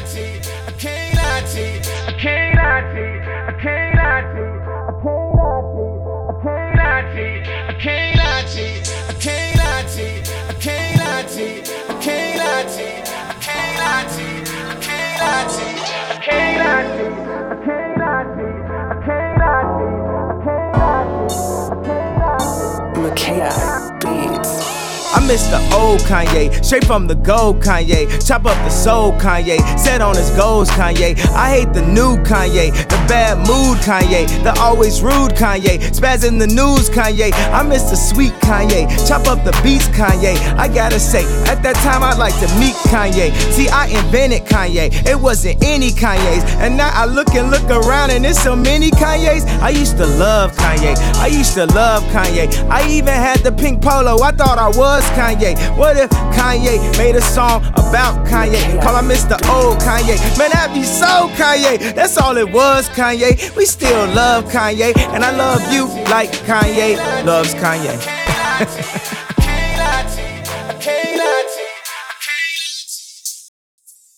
to you, I can't lie to you, I can't lie to you, I can't lie to you, I can't lie to you, I can't lie to you, I can't lie to you, I can't lie to you, I can't lie to you, I can't lie to you, I can't lie to you, I can't lie to you, I can't lie to you, I can't lie to you, I can't lie to you, I can't lie to you. Makai Beats. I miss the old Kanye, straight from the gold Kanye. Chop up the soul Kanye, set on his goals Kanye. I hate the new Kanye, the bad mood Kanye, the always rude Kanye, spaz in the news Kanye. I miss the sweet Kanye, chop up the beats Kanye. I gotta say, at that time I'd like to meet Kanye. See, I invented Kanye, it wasn't any Kanye's. And now I look around and there's so many Kanye's. I used to love Kanye, I used to love Kanye. I even had the pink polo, I thought I was Kanye. What if Kanye made a song about Kanye? Call I miss the old Kanye. Man, that'd be so Kanye. That's all it was, Kanye. We still love Kanye, and I love you like Kanye loves Kanye.